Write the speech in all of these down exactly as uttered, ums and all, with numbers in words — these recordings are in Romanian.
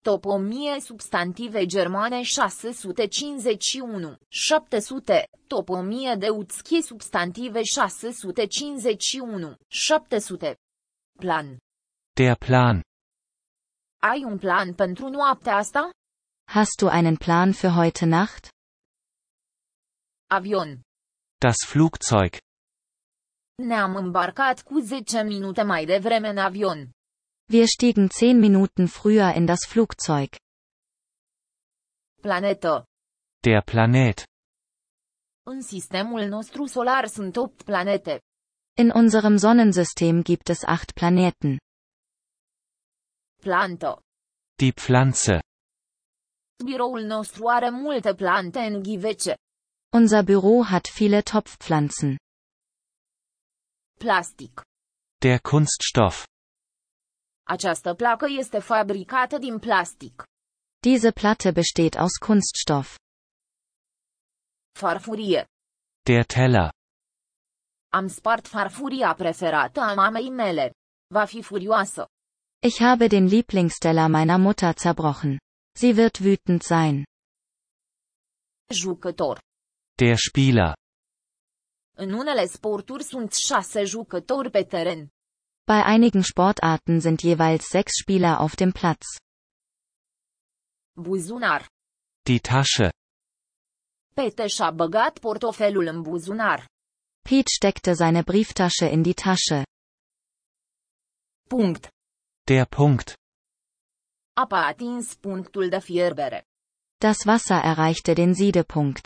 Topomie substantive germane șase sute cincizeci și unu, șapte sute, topomie de uțchie substantive șase sute cincizeci și unu, șapte sute. Plan. Der Plan. Ai un plan pentru noaptea asta? Hast du einen Plan für heute Nacht? Avion. Das Flugzeug. Ne-am îmbarcat cu zece minute mai devreme în avion. Wir stiegen zehn Minuten früher in das Flugzeug. Planetă. Der Planet. În sistemul nostru solar sunt opt planete. In unserem Sonnensystem gibt es acht Planeten. Plantă. Die Pflanze. Biroul nostru are multe plante în ghivece. Unser Büro hat viele Topfpflanzen. Plastic. Der Kunststoff. Această placă este fabricată din plastic. Diese Platte besteht aus Kunststoff. Farfurie. Der Teller. Am spart farfuria preferată a mamei mele. Va fi furioasă. Ich habe den Lieblingsteller meiner Mutter zerbrochen. Sie wird wütend sein. Jucător. Der Spieler. În unele sporturi sunt șase jucători pe teren. Bei einigen Sportarten sind jeweils sechs Spieler auf dem Platz. Buzunar. Die Tasche. Pete și-a băgat portofelul în buzunar. Pete steckte seine Brieftasche in die Tasche. Punct. Der Punkt. Apa a atins punctul de fierbere. Das Wasser erreichte den Siedepunkt.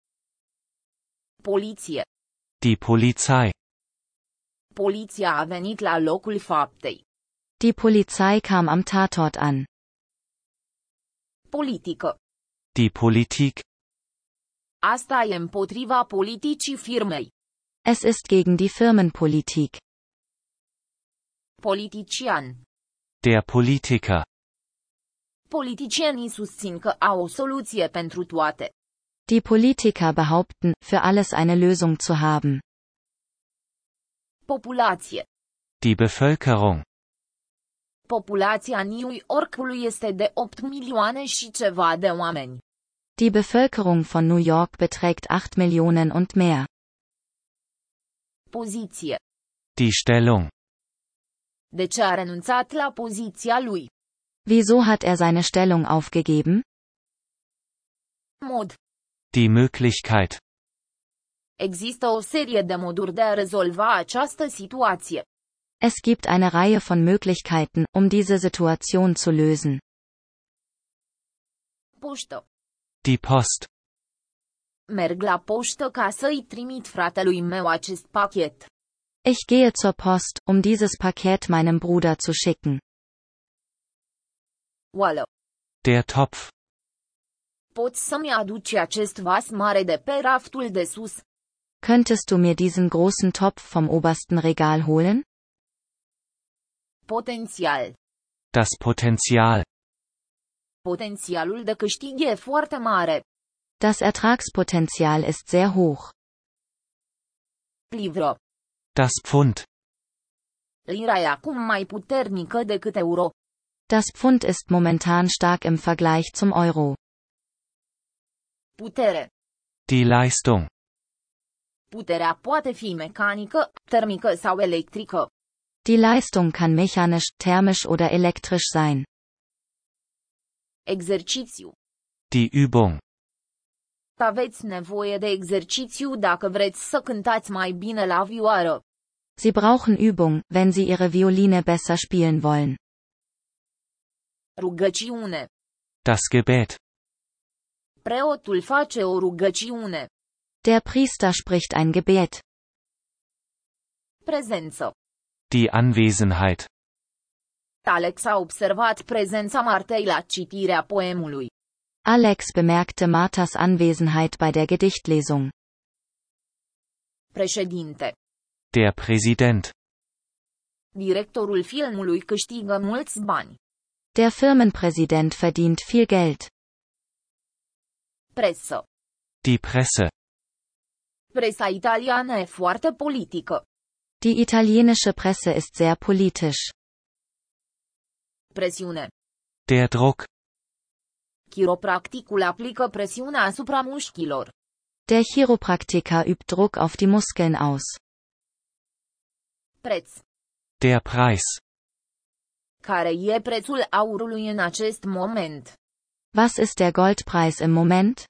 Poliție. Die Polizei. Poliția a venit la locul faptei. Die Polizei kam am Tatort an. Politică. Die Politik. Asta e împotriva politicii firmei. Es ist gegen die Firmenpolitik. Politician. Der Politiker. Politicienii susțin că au o soluție pentru toate. Die Politiker behaupten, für alles eine Lösung zu haben. Populație. Die Bevölkerung. Populația New Yorkului este de opt milioane și ceva de oameni. Die Bevölkerung von New York beträgt acht Millionen und mehr. Poziție. Die Stellung. De ce a renunțat la poziția lui? Wieso hat er seine Stellung aufgegeben? Mod. Die Möglichkeit. Există o serie de moduri de a rezolva această situație. Es gibt eine Reihe von Möglichkeiten, um diese Situation zu lösen. Poștă. Die Post. Merg la poștă ca să-i trimit fratelui meu acest pachet. Ich gehe zur Post, um dieses Paket meinem Bruder zu schicken. Oală. Der Topf. Poți să-mi aduci acest vas mare de pe raftul de sus? Könntest du mir diesen großen Topf vom obersten Regal holen? Potențial. Das Potenzial. Potențialul de câștig e foarte mare. Das Ertragspotenzial ist sehr hoch. Livră. Das Pfund. Lira e acum mai puternică decât euro. Das Pfund ist momentan stark im Vergleich zum Euro. Putere. Die Leistung. Puterea poate fi mecanică, termică sau electrică. Die Leistung kann mechanisch, thermisch oder elektrisch sein. Exercițiu. Die Übung. Aveți nevoie de exercițiu dacă vreți să cântați mai bine la vioară. Sie brauchen Übung, wenn Sie Ihre Violine besser spielen wollen. Rugăciune. Das Gebet. Preotul face o rugăciune. Der Priester spricht ein Gebet. Prezență. Die Anwesenheit. Alex a observat prezența Martei la citirea poemului. Alex bemerkte Marthas Anwesenheit bei der Gedichtlesung. Președinte. Der Präsident. Directorul filmului câștigă mulți bani. Der Firmenpräsident verdient viel Geld. Presă. Die Presse. Presa italiană e foarte politică. Die italienische Presse ist sehr politisch. Presiune. Der Druck. Chiropracticul aplică presiune asupra mușchilor. Der Chiropraktiker übt Druck auf die Muskeln aus. Preț. Der Preis. Care e prețul aurului în acest moment? Was ist der Goldpreis im Moment?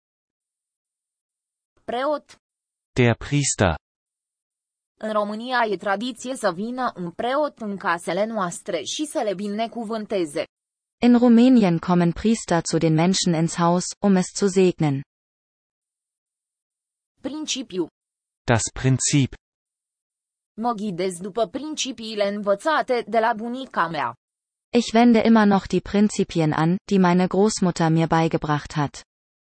Preot. Der Priester. În România e tradiție să vină un preot în casele noastre și să le binecuvânteze. In Rumänien kommen Priester zu den Menschen ins Haus, um es zu segnen. Principiu. Das Prinzip. Mă ghidez după principiile învățate de la bunica mea. Ich wende immer noch die Prinzipien an, die meine Großmutter mir beigebracht hat.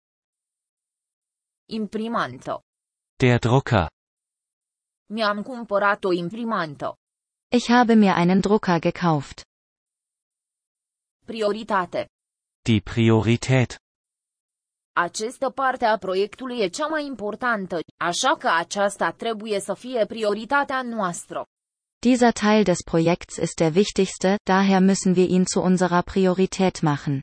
Imprimantă. Der Drucker. Mi-am cumpărat o imprimantă. Ich habe mir einen Drucker gekauft. Prioritate. Die Priorität. Această parte a proiectului e cea mai importantă, așa că aceasta trebuie să fie prioritatea noastră. Dieser Teil des Projekts ist der wichtigste, daher müssen wir ihn zu unserer Priorität machen.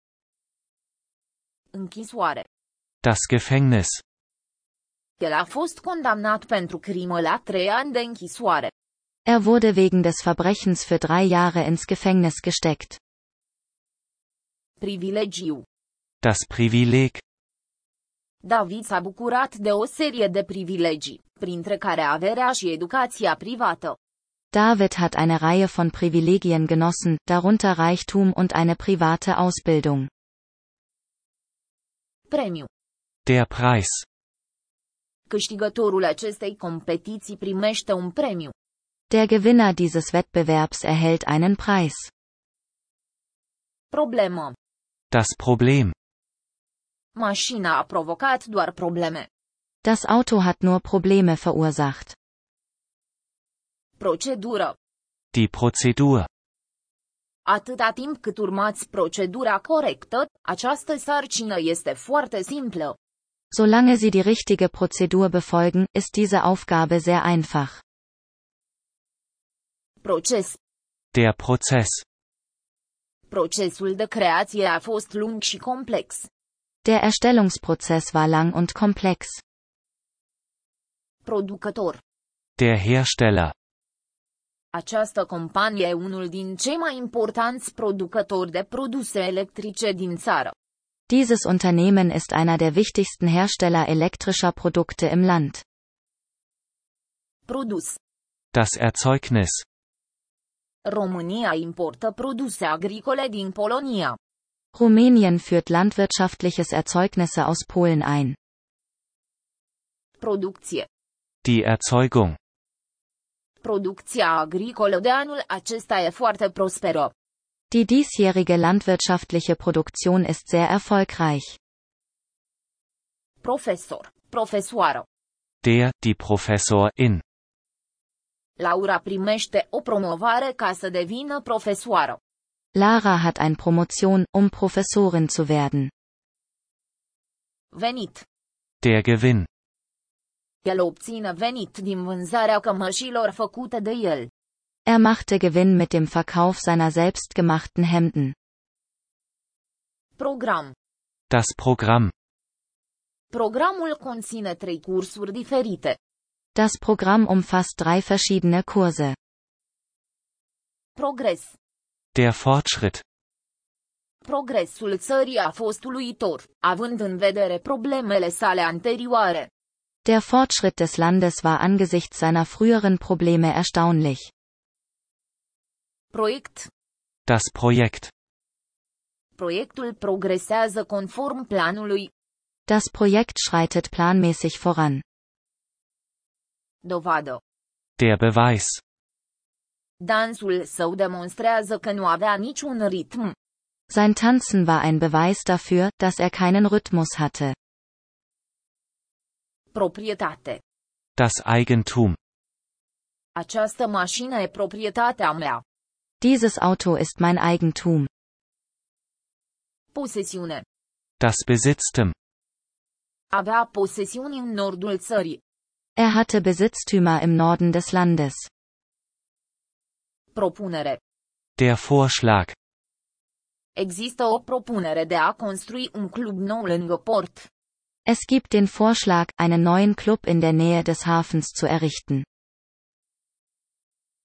Închisoare. Das Gefängnis. El a fost condamnat pentru crimă la trei ani de închisoare. Er wurde wegen des Verbrechens für drei Jahre ins Gefängnis gesteckt. Privilegiu. Das Privileg. David s-a bucurat de o serie de privilegii, printre care averea și educația privată. David hat eine Reihe von Privilegien genossen, darunter Reichtum und eine private Ausbildung. Premiu. Der Preis. Câștigătorul acestei competiții primește un premiu. Der Gewinner dieses Wettbewerbs erhält einen Preis. Problemă. Das Problem. Mașina a provocat doar probleme. Das Auto hat nur Probleme verursacht. Procedură. Die Prozedur. Atâta timp cât urmați procedura corectă, această sarcină este foarte simplă. Solange Sie die richtige Prozedur befolgen, ist diese Aufgabe sehr einfach. Proces. Der Prozess. Procesul de creație a fost lung și complex. Der Erstellungsprozess war lang und komplex. Producător. Der Hersteller. Această companie e unul din cei mai importanți producători de produse electrice din țară. Dieses Unternehmen ist einer der wichtigsten Hersteller elektrischer Produkte im Land. Produs. Das Erzeugnis. România importă produse agricole din Polonia. Rumänien führt landwirtschaftliches Erzeugnisse aus Polen ein. Producție. Die Erzeugung. Producția agricolă de anul acesta e foarte prosperă. Die diesjährige landwirtschaftliche Produktion ist sehr erfolgreich. Profesor, profesoară. Der, die Professorin. Laura primește o promovare ca să devină profesoară. Lara hat eine Promotion, um Professorin zu werden. Venit. Der Gewinn. El obține venit din vânzarea cămășilor făcute de el. Er machte Gewinn mit dem Verkauf seiner selbstgemachten Hemden. Program. Das Programm. Programul conține trei cursuri diferite. Das Programm umfasst drei verschiedene Kurse. Progres. Der Fortschritt. Progresul țării a fost uluitor, având în vedere problemele sale anterioare. Der Fortschritt des Landes war angesichts seiner früheren Probleme erstaunlich. Proiect. Das Projekt. Proiectul progresează conform planului. Das Projekt schreitet planmäßig voran. Dovadă. Der Beweis. Dansul său demonstrează că nu avea niciun ritm. Sein Tanzen war ein Beweis dafür, dass er keinen Rhythmus hatte. Proprietate. Das Eigentum. Această mașină e proprietatea mea. Dieses Auto ist mein Eigentum. Posesiune. Das Besitztum. Avea posesiuni în nordul țării. Er hatte Besitztümer im Norden des Landes. Propunere. Der Vorschlag. Există o propunere de a construi un club nou lângă port. Es gibt den Vorschlag, einen neuen Club in der Nähe des Hafens zu errichten.